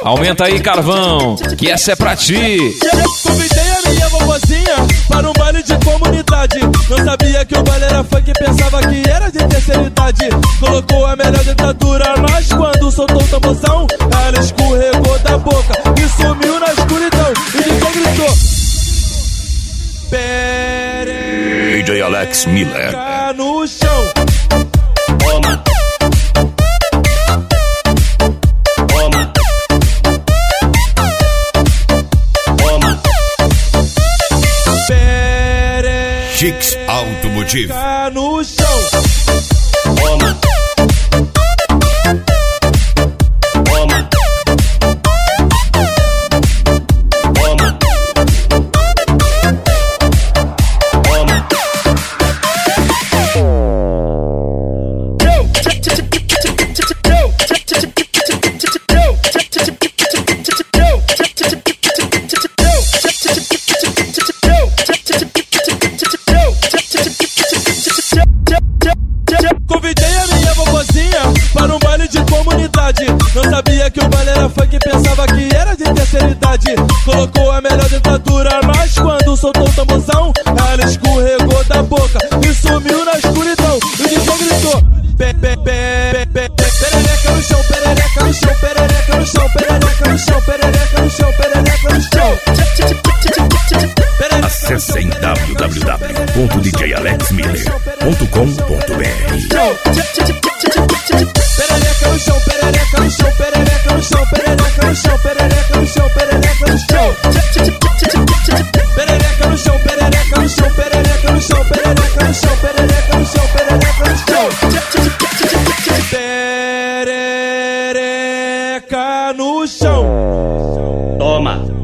Aumenta aí, carvão, que essa é pra ti. Convidei a minha vovozinha para um baile de comunidade. Não sabia que o baile era funk, pensava que era de terceira idade. Colocou a melhor dentadura, mas quando soltou o tamborzão, ela escorregou da boca e sumiu na escuridão. E ninguém gritou: DJ Alex Miller. Perereca no chão. Toma. Toma. Toma. Chicks Automotive. Perereca no chão. Toma. Toma. Toma. Toma. Convidei a minha vovozinha para um baile de comunidade. Não sabia que o baile era funk, pensava que era de terceira idade. Colocou a melhor dentadura, mas quando soltou o tamborzão, ela escorregou da boca e sumiu na escuridão. E ninguém gritou: perereca no chão, perereca no chão, perereca no chão, perereca no chão, perereca no chão, perereca no chão. Acessem www.djalexmiller.com.br. Perereca no chão, perereca no chão, perereca no chão, perereca no chão, perereca no chão, perereca no chão. Perereca no chão, perereca no chão, perereca no chão, perereca no chão, perereca no chão, perereca no chão. Perereca no chão. Toma.